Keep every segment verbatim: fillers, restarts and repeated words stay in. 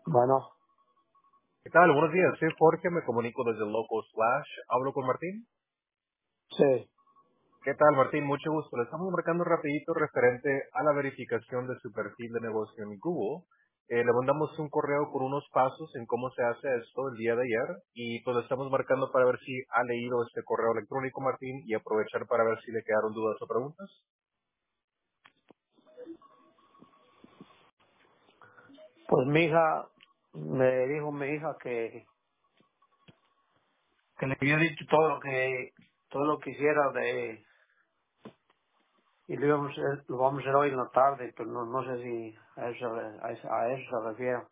Bueno, ¿Qué tal? Buenos días. Soy Jorge, me comunico desde Loco Slash. ¿Hablo con Martín? sí. ¿Qué tal, Martín? Mucho gusto. Le estamos marcando rapidito referente a la verificación de su perfil de negocio en Google. Eh, le mandamos un correo con unos pasos en cómo se hace esto el día de ayer y pues le estamos marcando para ver si ha leído este correo electrónico, Martín, y aprovechar para ver si le quedaron dudas o preguntas. Pues mi hija, me dijo mi hija que, que le había dicho todo lo que, todo lo que hiciera de, y lo, íbamos a hacer- lo vamos a hacer hoy en la tarde, pero no, no sé si a eso, se re- a eso, a eso se refiere.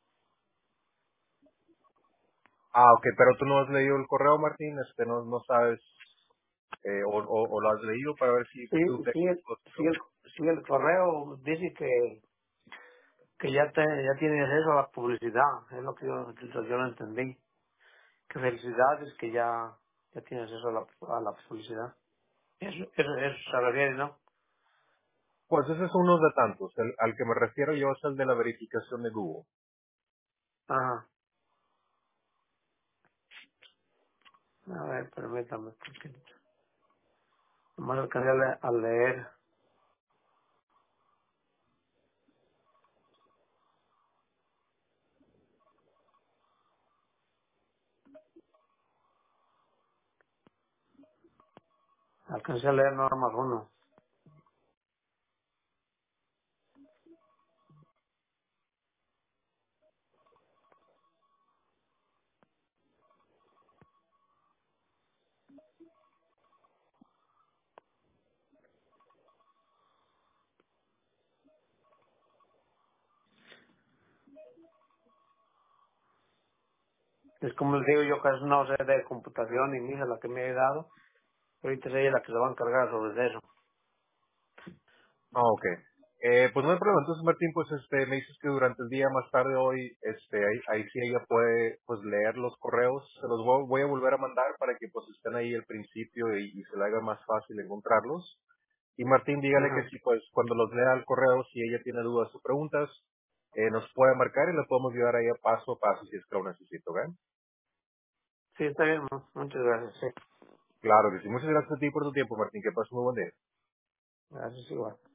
Ah, ok, pero tú no has leído el correo, Martín, este, no, no sabes, eh, o, o, o lo has leído para ver si Sí, tú te... sí, el, sí, el, sí, el correo dice que, que ya, te, ya tiene acceso a la publicidad, es lo que yo, yo, yo lo entendí. Que felicidades que ya, ya tiene acceso a la, a la publicidad. Eso, eso, eso se refiere, ¿no? Pues ese es uno de tantos. El, al que me refiero yo es el de la verificación de Google. Ajá. A ver, permítame, porque nomás alcancé a, le- a leer, alcancé a leer nada más uno. Es como les digo, yo casi no sé de computación y mi hija la que me ha dado, ahorita es ella la que se va a encargar sobre eso. Ah, ok. Eh, pues no hay problema. Entonces, Martín, pues este, me dices que durante el día más tarde hoy, este, ahí, ahí sí ella puede, pues leer los correos. Se los voy, voy a volver a mandar para que pues estén ahí al principio y, y se le haga más fácil encontrarlos. Y Martín, dígale que Ajá. si pues cuando los lea el correo, si ella tiene dudas o preguntas, eh, nos puede marcar y le podemos ayudar ahí a paso a paso si es que lo necesito, ¿ok? Sí, está bien, mu- muchas gracias, sí. Claro que sí. Muchas gracias a ti por tu tiempo, Martín. Que pases muy buen día. Gracias igual.